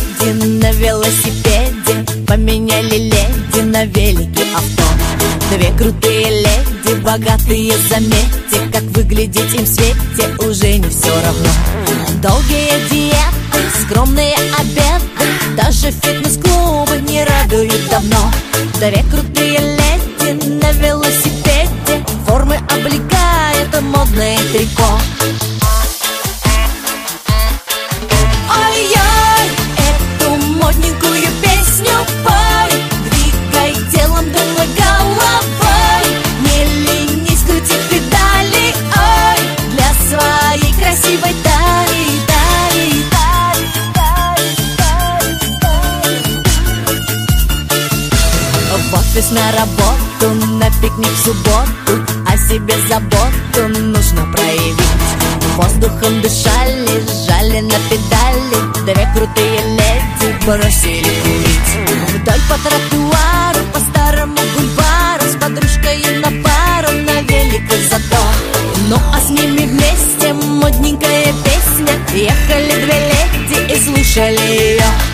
леди на велосипеде поменяли леди на велике авто. Две крутые леди, богатые, заметьте, как выглядеть им в свете уже не все равно. Долгие диеты, скромные обеды, даже фитнес-клубы не радуют давно. Две крутые леди на велосипеде, формы облегает модное трико. Ой-ой, эту модненькую песню пой, двигай телом, думай головой, не ленись, крути педали, ой, для своей красивой талии, талии, талии, талии. В офис, на работу, на пикник в субботу, о себе заботу нужно проявить. Воздухом дышали, жали на педали, две крутые леди бросили курить. Вдоль по тротуару, по старому бульвару, с подружкой на пару, на велике зато. Ну а с ними вместе модненькая песня, ехали две леди и слушали ее.